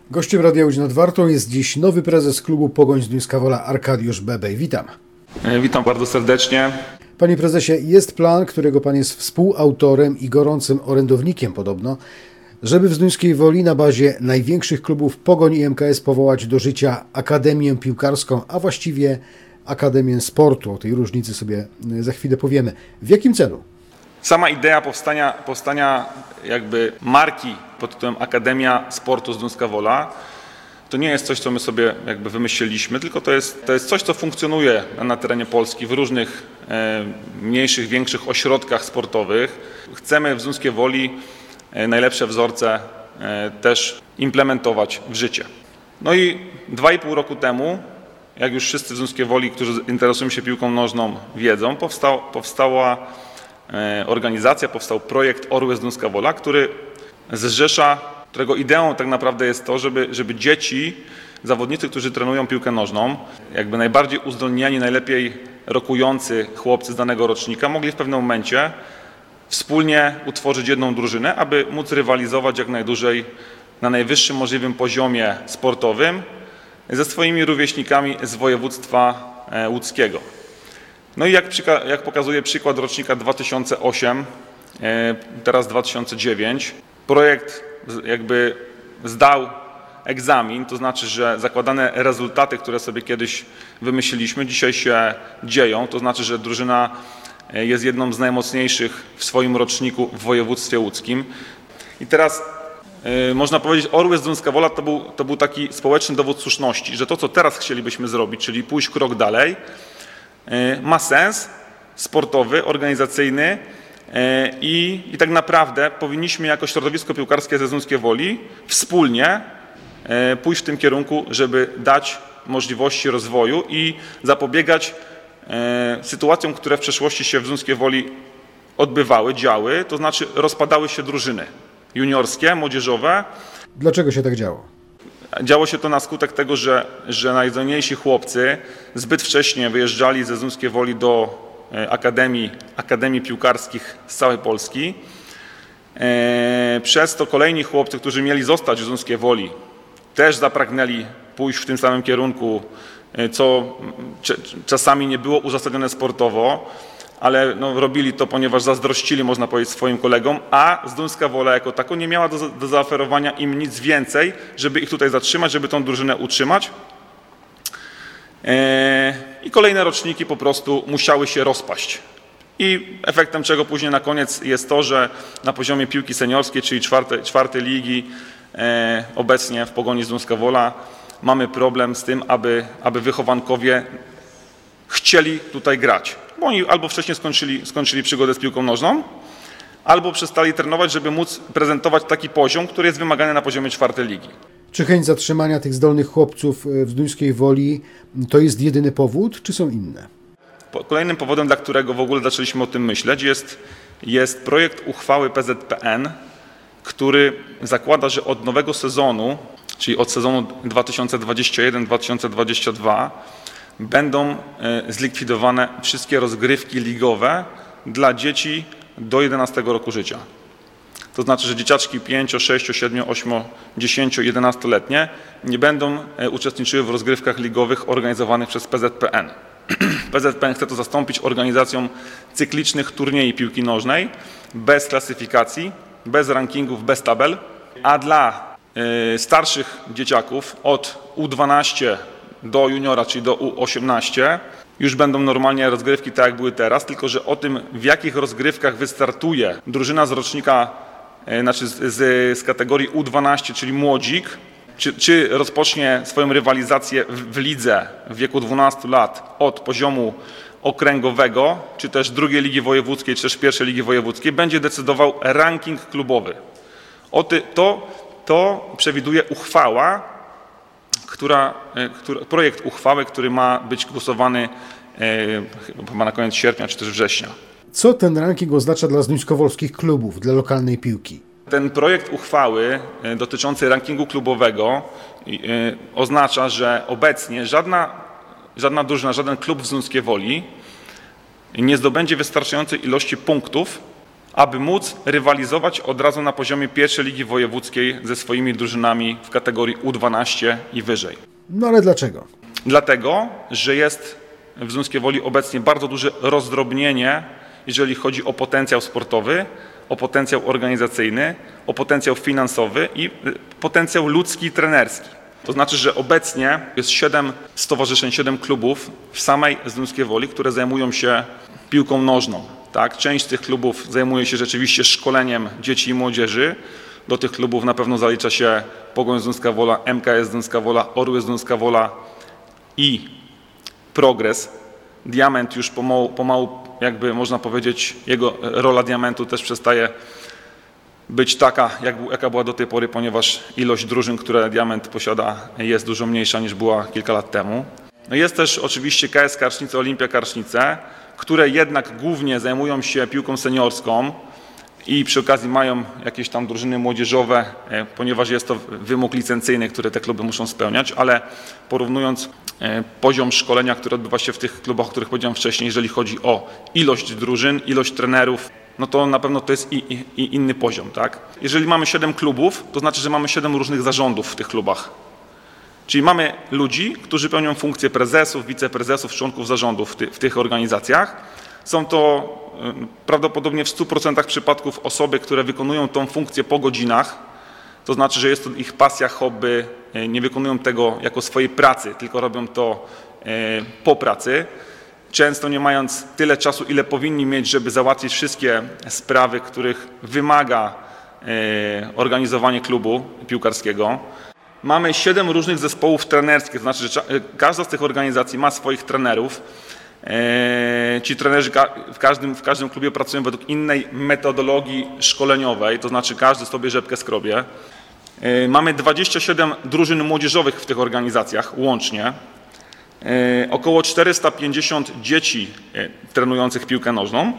Gościem Radia Łódź nad Wartą jest dziś nowy prezes klubu Pogoń Zduńska Wola Arkadiusz Bebej. Witam. Witam bardzo serdecznie. Panie prezesie, jest plan, którego pan jest współautorem i gorącym orędownikiem podobno, żeby w Zduńskiej Woli na bazie największych klubów Pogoń i MKS powołać do życia Akademię Piłkarską, a właściwie Akademię Sportu. O tej różnicy sobie za chwilę powiemy. W jakim celu? Sama idea powstania jakby marki pod tytułem Akademia Sportu Zduńska Wola to nie jest coś, co my sobie jakby wymyśliliśmy, tylko to jest coś, co funkcjonuje na terenie Polski w różnych mniejszych, większych ośrodkach sportowych. Chcemy w Zduńskiej Woli najlepsze wzorce też implementować w życie. No i 2,5 roku temu, jak już wszyscy w Zduńskiej Woli, którzy interesują się piłką nożną, wiedzą, powstała organizacja, powstał projekt Orły Zduńska Wola, który zrzesza, którego ideą tak naprawdę jest to, żeby dzieci, zawodnicy, którzy trenują piłkę nożną, jakby najbardziej uzdolnieni, najlepiej rokujący chłopcy z danego rocznika mogli w pewnym momencie wspólnie utworzyć jedną drużynę, aby móc rywalizować jak najdłużej na najwyższym możliwym poziomie sportowym ze swoimi rówieśnikami z województwa łódzkiego. No i jak pokazuje przykład rocznika 2008, teraz 2009, projekt jakby zdał egzamin, to znaczy, że zakładane rezultaty, które sobie kiedyś wymyśliliśmy, dzisiaj się dzieją, to znaczy, że drużyna jest jedną z najmocniejszych w swoim roczniku w województwie łódzkim. I teraz można powiedzieć, Orły Zduńska Wola to był taki społeczny dowód słuszności, że to, co teraz chcielibyśmy zrobić, czyli pójść krok dalej, ma sens sportowy, organizacyjny i tak naprawdę powinniśmy jako środowisko piłkarskie ze Zduńskiej Woli wspólnie pójść w tym kierunku, żeby dać możliwości rozwoju i zapobiegać sytuacjom, które w przeszłości się w Zduńskiej Woli odbywały, działy, to znaczy rozpadały się drużyny juniorskie, młodzieżowe. Dlaczego się tak działo? Działo się to na skutek tego, że najzdolniejsi chłopcy zbyt wcześnie wyjeżdżali ze Zduńskiej Woli do akademii piłkarskich z całej Polski. Przez to kolejni chłopcy, którzy mieli zostać w Zduńskiej Woli, też zapragnęli pójść w tym samym kierunku, co czasami nie było uzasadnione sportowo, ale robili to, ponieważ zazdrościli, można powiedzieć, swoim kolegom, a Zduńska Wola jako tako nie miała do zaoferowania im nic więcej, żeby ich tutaj zatrzymać, żeby tą drużynę utrzymać. I kolejne roczniki po prostu musiały się rozpaść. I efektem czego później na koniec jest to, że na poziomie piłki seniorskiej, czyli czwartej ligi, obecnie w Pogoni Zduńska Wola mamy problem z tym, aby wychowankowie chcieli tutaj grać. Bo oni albo wcześniej skończyli przygodę z piłką nożną, albo przestali trenować, żeby móc prezentować taki poziom, który jest wymagany na poziomie czwartej ligi. Czy chęć zatrzymania tych zdolnych chłopców w Zduńskiej Woli to jest jedyny powód, czy są inne? Kolejnym powodem, dla którego w ogóle zaczęliśmy o tym myśleć, jest projekt uchwały PZPN, który zakłada, że od nowego sezonu, czyli od sezonu 2021-2022, będą zlikwidowane wszystkie rozgrywki ligowe dla dzieci do 11 roku życia. To znaczy, że dzieciaczki 5, 6, 7, 8, 10, 11-letnie nie będą uczestniczyły w rozgrywkach ligowych organizowanych przez PZPN. PZPN chce to zastąpić organizacją cyklicznych turniejów piłki nożnej bez klasyfikacji, bez rankingów, bez tabel, a dla starszych dzieciaków od U12 do juniora, czyli do U18, już będą normalnie rozgrywki tak jak były teraz, tylko że o tym, w jakich rozgrywkach wystartuje drużyna z rocznika, znaczy z kategorii U12, czyli młodzik, czy rozpocznie swoją rywalizację w lidze w wieku 12 lat od poziomu okręgowego, czy też drugiej ligi wojewódzkiej, czy też pierwszej ligi wojewódzkiej, będzie decydował ranking klubowy. To przewiduje uchwała, projekt uchwały, który ma być głosowany chyba na koniec sierpnia czy też września. Co ten ranking oznacza dla zduńskowolskich klubów, dla lokalnej piłki? Ten projekt uchwały dotyczący rankingu klubowego oznacza, że obecnie żadna drużyna, żaden klub w Zduńskiej Woli nie zdobędzie wystarczającej ilości punktów, aby móc rywalizować od razu na poziomie pierwszej ligi wojewódzkiej ze swoimi drużynami w kategorii U12 i wyżej. No ale dlaczego? Dlatego, że jest w Zduńskiej Woli obecnie bardzo duże rozdrobnienie, jeżeli chodzi o potencjał sportowy, o potencjał organizacyjny, o potencjał finansowy i potencjał ludzki i trenerski. To znaczy, że obecnie jest 7 stowarzyszeń, 7 klubów w samej Zduńskiej Woli, które zajmują się piłką nożną. Tak? Część z tych klubów zajmuje się rzeczywiście szkoleniem dzieci i młodzieży. Do tych klubów na pewno zalicza się Pogoń Zduńska Wola, MKS Zduńska Wola, Orły Zduńska Wola i Progres. Diament już pomału, jakby można powiedzieć, jego rola Diamentu też przestaje być taka, jaka była do tej pory, ponieważ ilość drużyn, które Diament posiada, jest dużo mniejsza niż była kilka lat temu. No jest też oczywiście KS Karsznice, Olimpia Karsznice, które jednak głównie zajmują się piłką seniorską i przy okazji mają jakieś tam drużyny młodzieżowe, ponieważ jest to wymóg licencyjny, który te kluby muszą spełniać, ale porównując poziom szkolenia, który odbywa się w tych klubach, o których powiedziałem wcześniej, jeżeli chodzi o ilość drużyn, ilość trenerów, no to na pewno to jest i inny poziom, tak? Jeżeli mamy 7 klubów, to znaczy, że mamy 7 różnych zarządów w tych klubach. Czyli mamy ludzi, którzy pełnią funkcje prezesów, wiceprezesów, członków zarządów w tych organizacjach. Są to prawdopodobnie w 100% przypadków osoby, które wykonują tą funkcję po godzinach. To znaczy, że jest to ich pasja, hobby, nie wykonują tego jako swojej pracy, tylko robią to po pracy. Często nie mając tyle czasu, ile powinni mieć, żeby załatwić wszystkie sprawy, których wymaga organizowanie klubu piłkarskiego. Mamy 7 różnych zespołów trenerskich, to znaczy, że każda z tych organizacji ma swoich trenerów. Ci trenerzy w każdym klubie pracują według innej metodologii szkoleniowej, to znaczy każdy sobie rzepkę skrobie. Mamy 27 drużyn młodzieżowych w tych organizacjach łącznie. Około 450 dzieci trenujących piłkę nożną.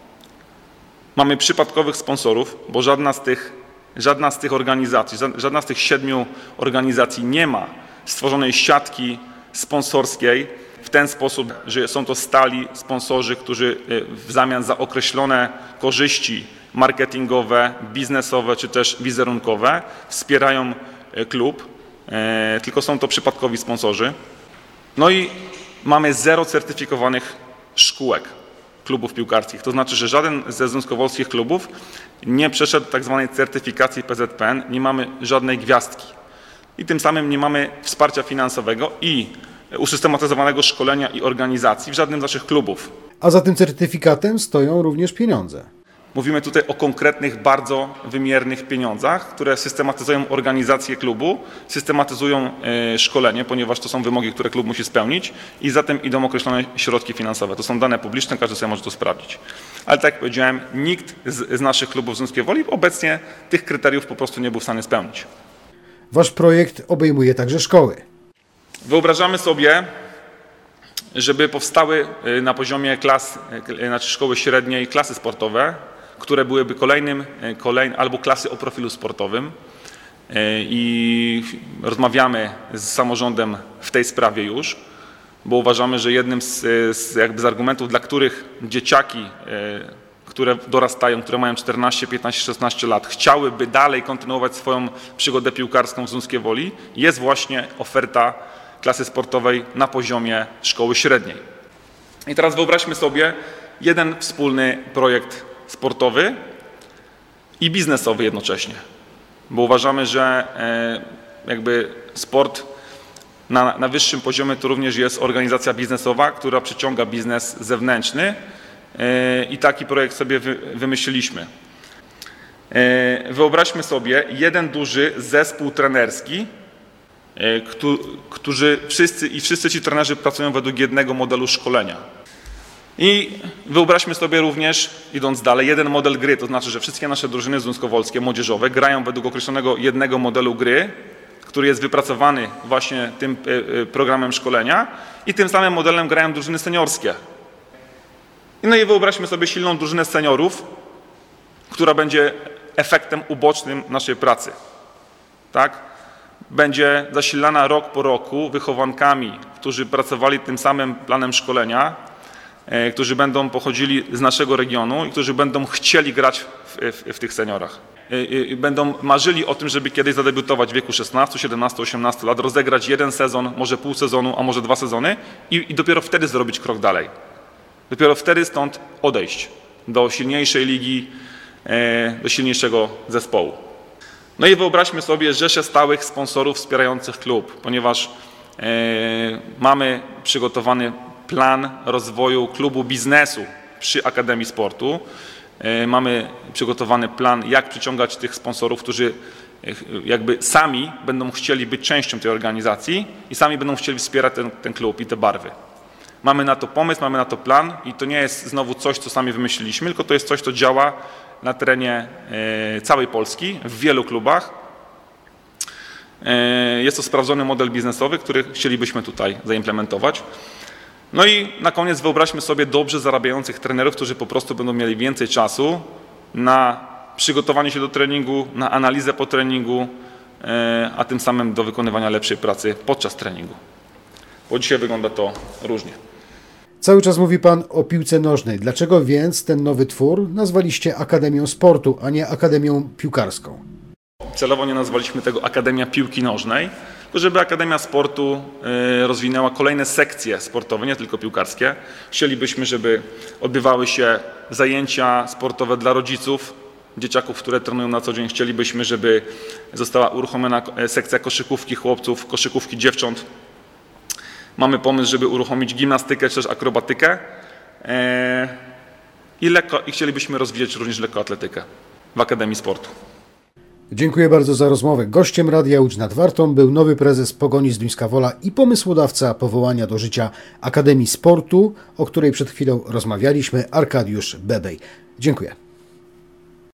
Mamy przypadkowych sponsorów, bo żadna z tych organizacji, żadna z tych 7 organizacji nie ma stworzonej siatki sponsorskiej w ten sposób, że są to stali sponsorzy, którzy w zamian za określone korzyści marketingowe, biznesowe czy też wizerunkowe wspierają klub, tylko są to przypadkowi sponsorzy. No i mamy 0 certyfikowanych szkółek klubów piłkarskich. To znaczy, że żaden ze zduńskowolskich klubów nie przeszedł tak zwanej certyfikacji PZPN, nie mamy żadnej gwiazdki. I tym samym nie mamy wsparcia finansowego i usystematyzowanego szkolenia i organizacji w żadnym z naszych klubów. A za tym certyfikatem stoją również pieniądze. Mówimy tutaj o konkretnych, bardzo wymiernych pieniądzach, które systematyzują organizację klubu, systematyzują szkolenie, ponieważ to są wymogi, które klub musi spełnić i za tym idą określone środki finansowe. To są dane publiczne, każdy sobie może to sprawdzić. Ale tak jak powiedziałem, nikt z naszych klubów w Zduńskiej Woli obecnie tych kryteriów po prostu nie był w stanie spełnić. Wasz projekt obejmuje także szkoły. Wyobrażamy sobie, żeby powstały na poziomie szkoły średniej klasy sportowe, które byłyby albo klasy o profilu sportowym i rozmawiamy z samorządem w tej sprawie już, bo uważamy, że jednym z argumentów, dla których dzieciaki, które dorastają, które mają 14, 15, 16 lat, chciałyby dalej kontynuować swoją przygodę piłkarską w Zduńskiej Woli, jest właśnie oferta klasy sportowej na poziomie szkoły średniej. I teraz wyobraźmy sobie jeden wspólny projekt sportowy i biznesowy jednocześnie, bo uważamy, że jakby sport na wyższym poziomie to również jest organizacja biznesowa, która przyciąga biznes zewnętrzny i taki projekt sobie wymyśliliśmy. Wyobraźmy sobie jeden duży zespół trenerski, wszyscy ci trenerzy pracują według jednego modelu szkolenia. I wyobraźmy sobie również, idąc dalej, jeden model gry, to znaczy, że wszystkie nasze drużyny zduńskowolskie, młodzieżowe grają według określonego jednego modelu gry, który jest wypracowany właśnie tym programem szkolenia i tym samym modelem grają drużyny seniorskie. No i wyobraźmy sobie silną drużynę seniorów, która będzie efektem ubocznym naszej pracy. Tak? Będzie zasilana rok po roku wychowankami, którzy pracowali tym samym planem szkolenia, którzy będą pochodzili z naszego regionu i którzy będą chcieli grać w tych seniorach. I będą marzyli o tym, żeby kiedyś zadebiutować w wieku 16, 17, 18 lat, rozegrać jeden sezon, może pół sezonu, a może 2 sezony i dopiero wtedy zrobić krok dalej. Dopiero wtedy stąd odejść do silniejszej ligi, do silniejszego zespołu. No i wyobraźmy sobie rzeszę stałych sponsorów wspierających klub, ponieważ mamy przygotowany plan rozwoju klubu biznesu przy Akademii Sportu. Mamy przygotowany plan, jak przyciągać tych sponsorów, którzy jakby sami będą chcieli być częścią tej organizacji i sami będą chcieli wspierać ten klub i te barwy. Mamy na to pomysł, mamy na to plan i to nie jest znowu coś, co sami wymyśliliśmy, tylko to jest coś, co działa na terenie całej Polski, w wielu klubach. Jest to sprawdzony model biznesowy, który chcielibyśmy tutaj zaimplementować. No i na koniec wyobraźmy sobie dobrze zarabiających trenerów, którzy po prostu będą mieli więcej czasu na przygotowanie się do treningu, na analizę po treningu, a tym samym do wykonywania lepszej pracy podczas treningu. Bo dzisiaj wygląda to różnie. Cały czas mówi Pan o piłce nożnej. Dlaczego więc ten nowy twór nazwaliście Akademią Sportu, a nie Akademią Piłkarską? Celowo nie nazwaliśmy tego Akademia Piłki Nożnej, tylko żeby Akademia Sportu rozwinęła kolejne sekcje sportowe, nie tylko piłkarskie. Chcielibyśmy, żeby odbywały się zajęcia sportowe dla rodziców, dzieciaków, które trenują na co dzień. Chcielibyśmy, żeby została uruchomiona sekcja koszykówki chłopców, koszykówki dziewcząt. Mamy pomysł, żeby uruchomić gimnastykę czy też akrobatykę i chcielibyśmy rozwijać również lekkoatletykę w Akademii Sportu. Dziękuję bardzo za rozmowę. Gościem Radia Łódź nad Wartą był nowy prezes Pogoni Zduńska Wola i pomysłodawca powołania do życia Akademii Sportu, o której przed chwilą rozmawialiśmy, Arkadiusz Bebej. Dziękuję.